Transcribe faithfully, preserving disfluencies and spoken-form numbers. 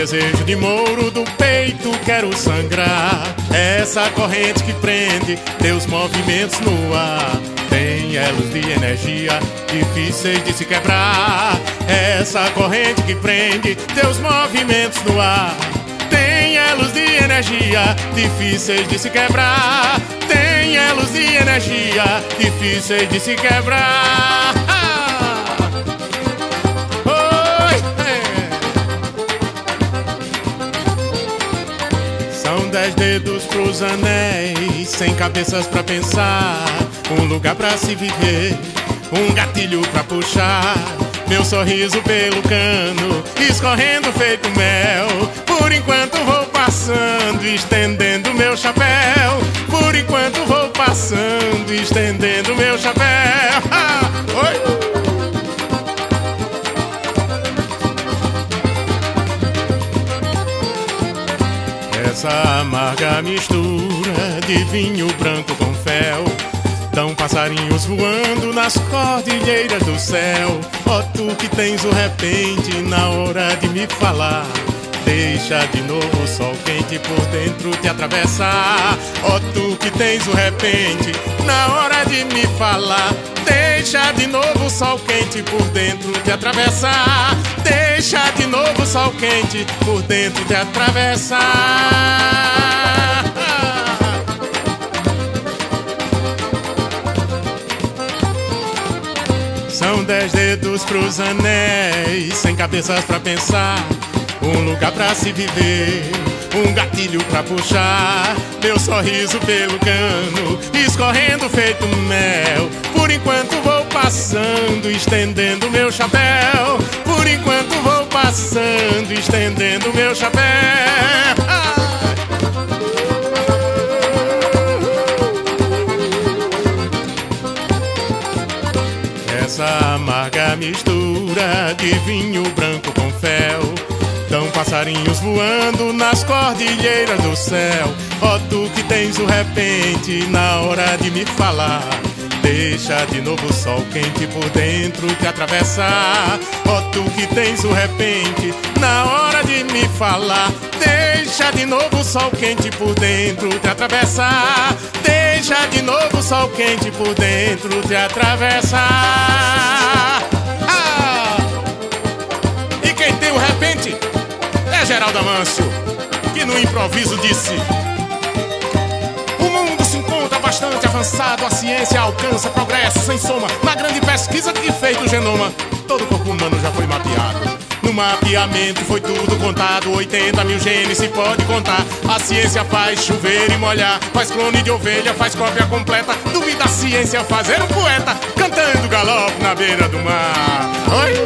desejo de Mouro do peito quero sangrar. Essa corrente que prende teus movimentos no ar. Tem elos de energia difíceis de se quebrar. Essa corrente que prende teus movimentos no ar. Tem elos de energia difíceis de se quebrar. Tem elos de energia difíceis de se quebrar. São dez dedos pros anéis, cem cabeças pra pensar, um lugar pra se viver, um gatilho pra puxar. Meu sorriso pelo cano, escorrendo feito mel. Por enquanto vou passando, estendendo meu chapéu. Por enquanto vou passando, estendendo meu chapéu. Ah, oi! Essa amarga mistura de vinho branco com fel. Dão passarinhos voando nas cordilheiras do céu. Ó tu que tens o repente na hora de me falar. Deixa de novo o sol quente por dentro te atravessar. Ó tu que tens o repente na hora de me falar. Deixa de novo o sol quente por dentro te atravessar. Deixa de novo o sol quente por dentro te atravessar. São dez dedos pros anéis, cem cabeças pra pensar, um lugar pra se viver, um gatilho pra puxar. Meu sorriso pelo cano, escorrendo feito mel. Por enquanto vou passando, estendendo meu chapéu. Por enquanto vou passando, estendendo meu chapéu. Ah! Essa amarga mistura de vinho branco com fel. Dão passarinhos voando nas cordilheiras do céu. Ó tu que tens o repente na hora de me falar. Deixa de novo o sol quente por dentro te atravessar. Ó tu que tens o repente na hora de me falar. Deixa de novo o sol quente por dentro te atravessar. Deixa de novo o sol quente por dentro te atravessar. Ah! E quem tem o repente é Geraldo Amâncio, que no improviso disse: o mundo se encontra bastante avançado, a ciência alcança progresso sem soma. Na grande pesquisa que fez do genoma, todo o corpo humano já foi mapeado. No mapeamento foi tudo contado, oitenta mil genes se pode contar. A ciência faz chover e molhar, faz clone de ovelha, faz cópia completa. Duvida a ciência fazer um poeta cantando galope na beira do mar. Oi!